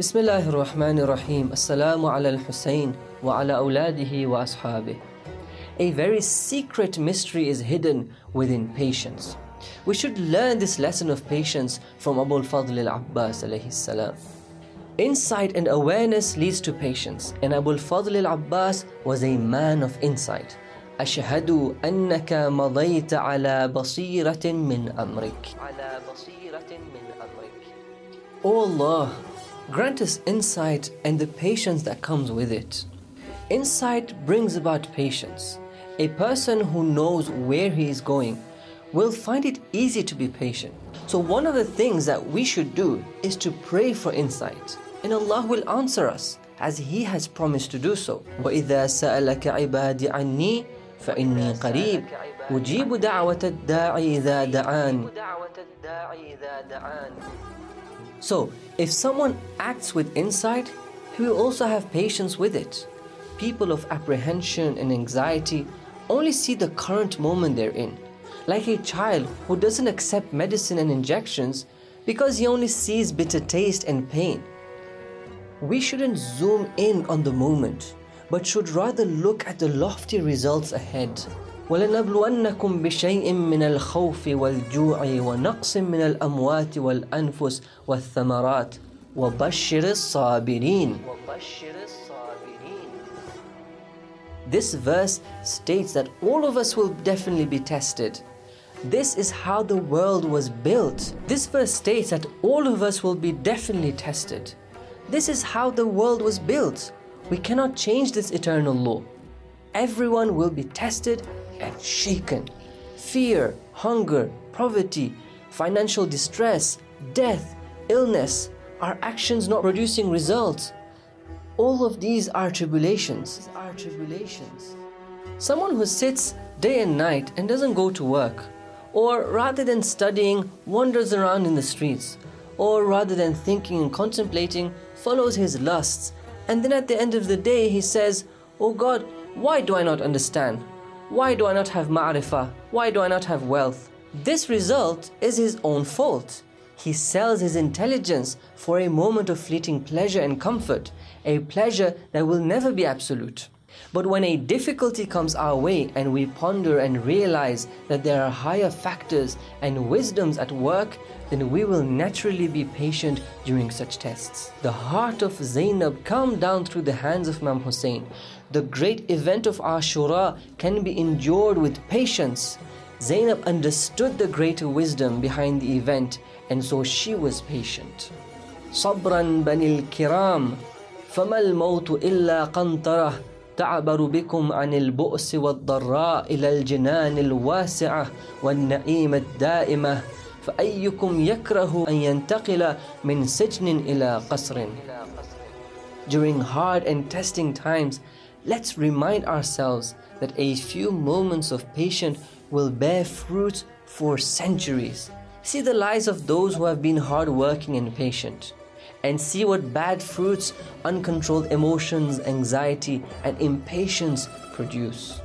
Bismillahir Rahmanir Rahim. Assalamu ala al-Husayn wa ala awladihi wa ashabih. A very secret mystery is hidden within patience. We should learn this lesson of patience from Abu al-Fadl al-Abbas alayhi salam. Insight and awareness leads to patience, and Abu al-Fadl al-Abbas was a man of insight. أشهد أنك مضيت على بصيرة من أمرك. O Allah, grant us insight and the patience that comes with it. Insight brings about patience. A person who knows where he is going will find it easy to be patient. So one of the things that we should do is to pray for insight, and Allah will answer us as He has promised to do so. وَإِذَا سَأَلَكَ عِبَادِ عَنِّي فَإِنِّي قَرِيبٌ أُجِيبُ دَعْوَةَ الدَّاعِ إِذَا دَعَانِ. So, if someone acts with insight, he will also have patience with it. People of apprehension and anxiety only see the current moment they're in, like a child who doesn't accept medicine and injections because he only sees bitter taste and pain. We shouldn't zoom in on the moment, but should rather look at the lofty results ahead. وَلَنَبْلُوَنَّكُمْ بِشَيْءٍ مِّنَ الْخَوْفِ وَالْجُوعِ وَنَقْصٍ مِّنَ الْأَمْوَاتِ وَالْأَنفُسِ وَالثَّمَرَاتِ وَبَشِّرِ الصَّابِرِينَ. This verse states that all of us will definitely be tested. This is how the world was built. This verse states that all of us will be definitely tested. This is how the world was built. We cannot change this eternal law. Everyone will be tested and shaken. Fear, hunger, poverty, financial distress, death, illness, our actions not producing results. All of these are tribulations. Someone who sits day and night and doesn't go to work, or rather than studying, wanders around in the streets, or rather than thinking and contemplating, follows his lusts, and then at the end of the day he says, "Oh God, why do I not understand? Why do I not have ma'rifah? Why do I not have wealth?" This result is his own fault. He sells his intelligence for a moment of fleeting pleasure and comfort, a pleasure that will never be absolute. But when a difficulty comes our way and we ponder and realize that there are higher factors and wisdoms at work, then we will naturally be patient during such tests. The heart of Zainab calmed down through the hands of Imam Hussein. The great event of Ashura can be endured with patience. Zainab understood the greater wisdom behind the event, and so she was patient. صبرا بني الكرام فما الموت إلا قنطرة تعبر بكم عن البؤس والضراء إلى الجنان الواسعة والنعيم الدائمة فأيكم يكره أن ينتقل من سجن إلى قصر. During hard and testing times, let's remind ourselves that a few moments of patience will bear fruit for centuries. See the lives of those who have been hardworking and patient, and see what bad fruits uncontrolled emotions, anxiety, and impatience produce.